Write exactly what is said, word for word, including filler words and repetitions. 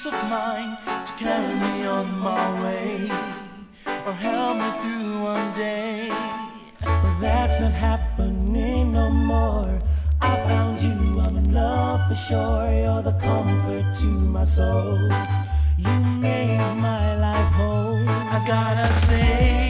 peace of mind to carry me on my way, or help me through one day. But that's not happening no more. I found you, I'm in love for sure. You're the comfort to my soul. You made my life whole. I gotta say